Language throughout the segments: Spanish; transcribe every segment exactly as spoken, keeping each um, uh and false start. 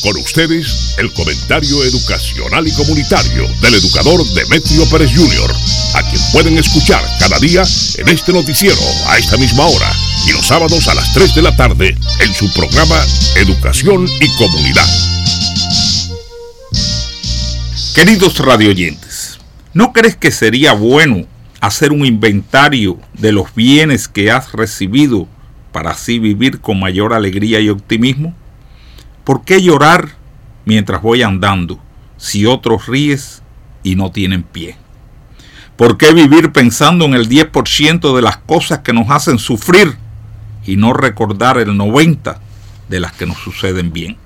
Con ustedes, el comentario educacional y comunitario del educador Demetrio Pérez junior, a quien pueden escuchar cada día en este noticiero a esta misma hora y los sábados a las tres de la tarde en su programa Educación y Comunidad. Queridos radioyentes, ¿no crees que sería bueno hacer un inventario de los bienes que has recibido para así vivir con mayor alegría y optimismo? ¿Por qué llorar mientras voy andando si otros ríes y no tienen pie? ¿Por qué vivir pensando en el diez por ciento de las cosas que nos hacen sufrir y no recordar el noventa por ciento de las que nos suceden bien?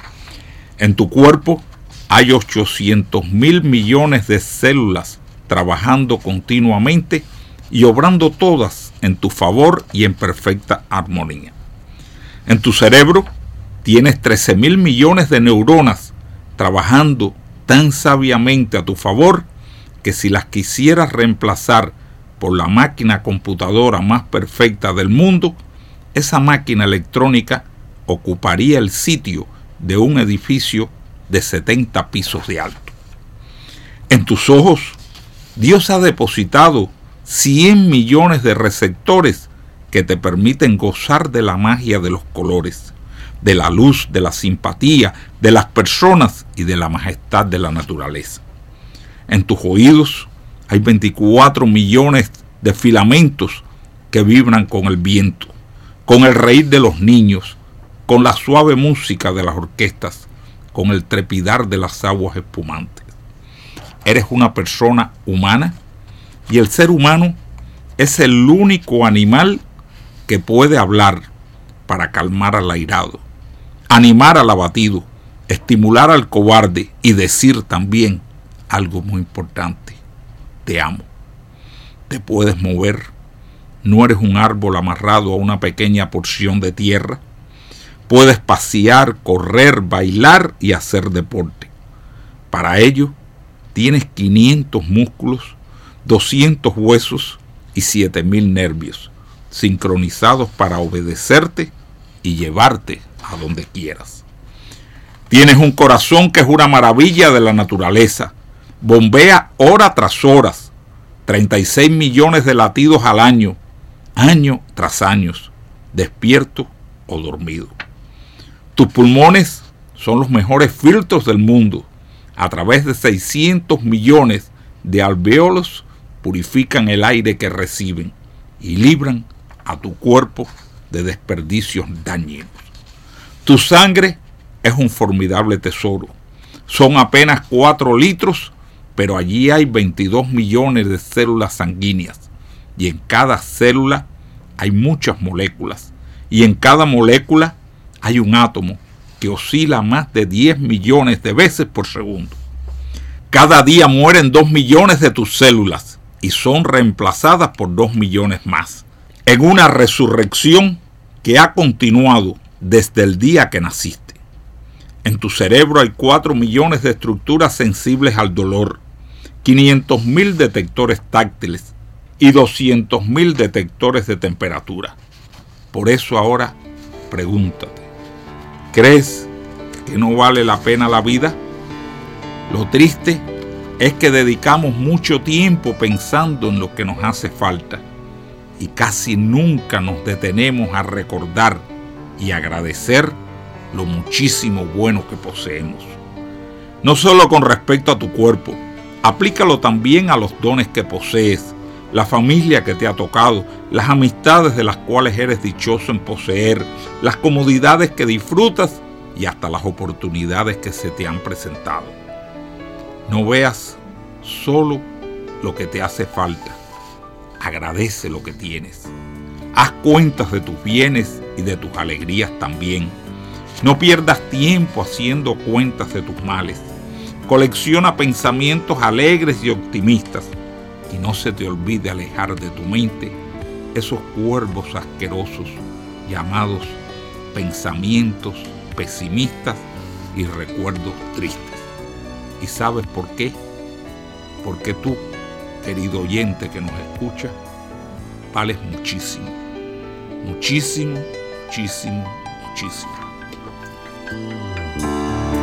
En tu cuerpo hay ochocientos mil millones de células trabajando continuamente y obrando todas en tu favor y en perfecta armonía. En tu cerebro tienes trece mil millones de neuronas trabajando tan sabiamente a tu favor que si las quisieras reemplazar por la máquina computadora más perfecta del mundo, esa máquina electrónica ocuparía el sitio de un edificio de setenta pisos de alto. En tus ojos, Dios ha depositado cien millones de receptores que te permiten gozar de la magia de los colores, de la luz, de la simpatía, de las personas y de la majestad de la naturaleza. En tus oídos hay veinticuatro millones de filamentos que vibran con el viento, con el reír de los niños, con la suave música de las orquestas, con el trepidar de las aguas espumantes. Eres una persona humana y el ser humano es el único animal que puede hablar para calmar al airado, animar al abatido, estimular al cobarde y decir también algo muy importante: te amo. Te puedes mover, no eres un árbol amarrado a una pequeña porción de tierra. Puedes pasear, correr, bailar y hacer deporte. Para ello, tienes quinientos músculos, doscientos huesos y siete mil nervios, sincronizados para obedecerte y llevarte a donde quieras. Tienes un corazón que es una maravilla de la naturaleza. Bombea hora tras hora, treinta y seis millones de latidos al año, año tras año, despierto o dormido. Tus pulmones son los mejores filtros del mundo. A través de seiscientos millones de alvéolos purifican el aire que reciben y libran a tu cuerpo de desperdicios dañinos. Tu sangre es un formidable tesoro. Son apenas cuatro litros, pero allí hay veintidós millones de células sanguíneas y en cada célula hay muchas moléculas y en cada molécula hay un átomo que oscila más de diez millones de veces por segundo. Cada día mueren dos millones de tus células y son reemplazadas por dos millones más, en una resurrección que ha continuado desde el día que naciste. En tu cerebro hay cuatro millones de estructuras sensibles al dolor, quinientos mil detectores táctiles y doscientos mil detectores de temperatura. Por eso ahora pregúntate: ¿crees que no vale la pena la vida? Lo triste es que dedicamos mucho tiempo pensando en lo que nos hace falta y casi nunca nos detenemos a recordar y agradecer lo muchísimo bueno que poseemos. No solo con respecto a tu cuerpo, aplícalo también a los dones que posees, la familia que te ha tocado, las amistades de las cuales eres dichoso en poseer, las comodidades que disfrutas y hasta las oportunidades que se te han presentado. No veas solo lo que te hace falta, agradece lo que tienes. Haz cuentas de tus bienes y de tus alegrías también. No pierdas tiempo haciendo cuentas de tus males. Colecciona pensamientos alegres y optimistas y no se te olvide alejar de tu mente esos cuervos asquerosos llamados pensamientos pesimistas y recuerdos tristes. ¿Y sabes por qué? Porque tú, querido oyente que nos escucha, vales muchísimo, muchísimo, muchísimo, muchísimo.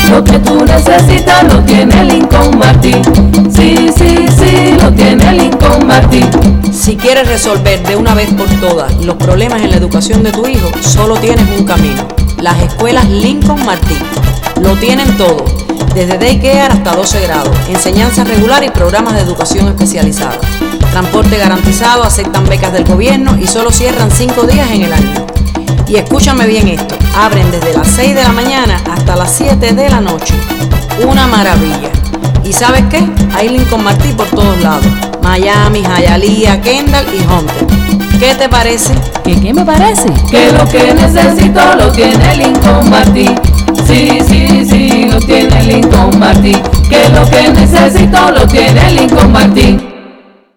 Lo que tú necesitas lo tiene Lincoln Martin. Sí, sí, sí, lo tiene Lincoln Martin. Si quieres resolver de una vez por todas los problemas en la educación de tu hijo, solo tienes un camino: las escuelas Lincoln Martin. Lo tienen todo, desde daycare hasta doce grados, enseñanza regular y programas de educación especializada. Transporte garantizado, aceptan becas del gobierno y solo cierran cinco días en el año. Y escúchame bien esto, abren desde las seis de la mañana hasta las siete de la noche. Una maravilla. ¿Y sabes qué? Hay Lincoln Martin por todos lados: Miami, Hialeah, Kendall y Hunter. ¿Qué te parece? ¿Qué, qué me parece? Que lo que necesito lo tiene Lincoln Martin. Sí, sí, sí, lo tiene Lincoln Martin. Que lo que necesito lo tiene Lincoln Martin.